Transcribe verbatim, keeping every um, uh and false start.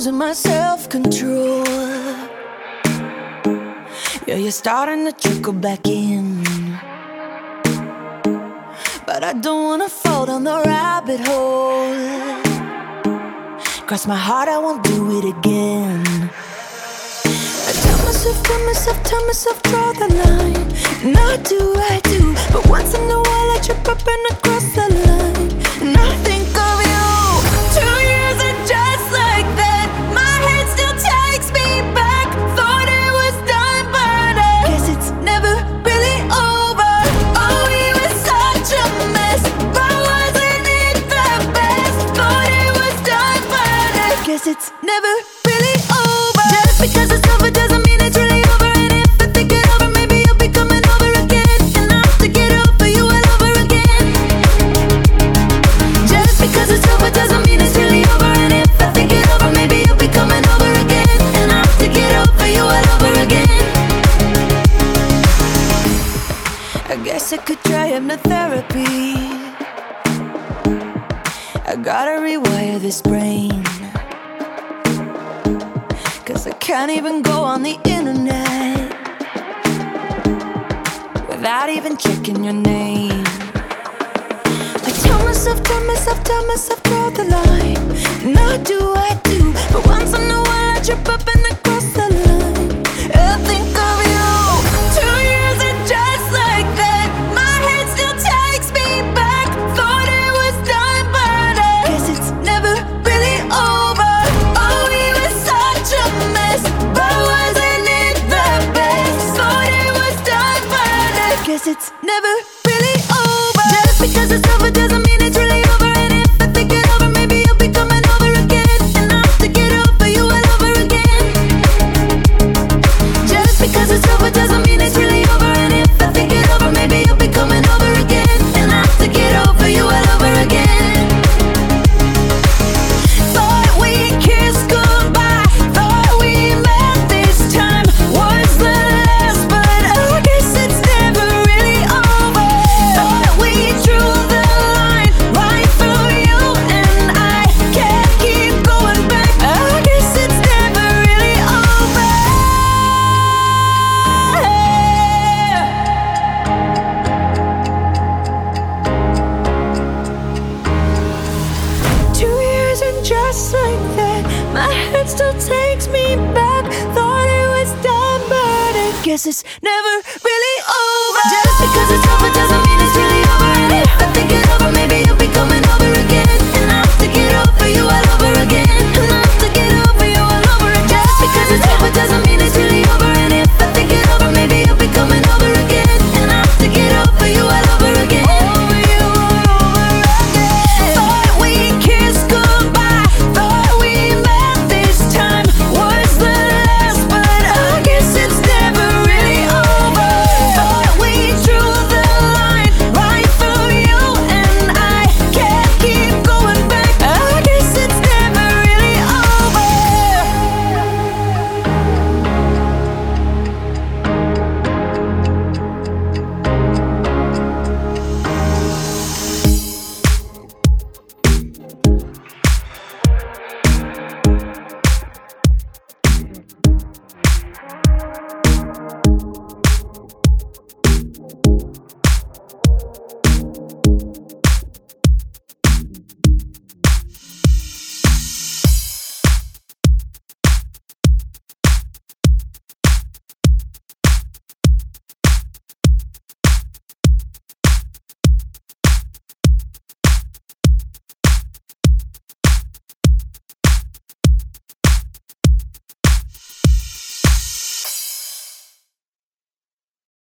losing my self-control. Yeah, you're starting to trickle back in, but I don't wanna fall down the rabbit hole. Cross my heart, I won't do it again. I tell myself, tell myself, tell myself, draw the line. And I do, I do, but once in a while I trip up and I cross the line. And I think of you. Two years and just like that, my head still takes me back. Thought it was done, but I guess it's never really over. Oh, we were such a mess, but wasn't it the best? Thought it was done, but I guess it's never really over. Just because it's over doesn't mean it's really over. And if I think it over, maybe you'll be coming over again. And I'll have to get over you all over again. Just because it's over doesn't mean it's really over. And if I think it over, maybe you'll be coming over again. And I'll have to get over you all over again. I guess I could try hypnotherapy. I gotta rewire this brain, 'cause I can't even go on the internet without even checking your name. I tell myself, tell myself, tell myself, draw the line. And I do, I do, but once in a while I trip up and I cross the line. I think of you. Two years and just like that, my head still takes me back. Thought it was done, but I guess it's never really over. Oh, we were such a mess, but wasn't it the best? Thought it was done, but I guess it's never really over. Just because it's over doesn't mean it's really over. And if I think it over, maybe you'll be coming over again. And I'll have to get over you all over again. Just because it's over doesn't mean it's really over. And if I think it over, maybe you'll be coming over again. And I'll have to get over you all over again. Thought we kissed goodbye, thought we met this time was the last, but I guess it's never really over. Thought we drew the line right through you, and I can't keep going back. I guess it's never really over. Two years and just like that, my head still takes me back. Thought it was done, but I guess it's never really over. Just because it's over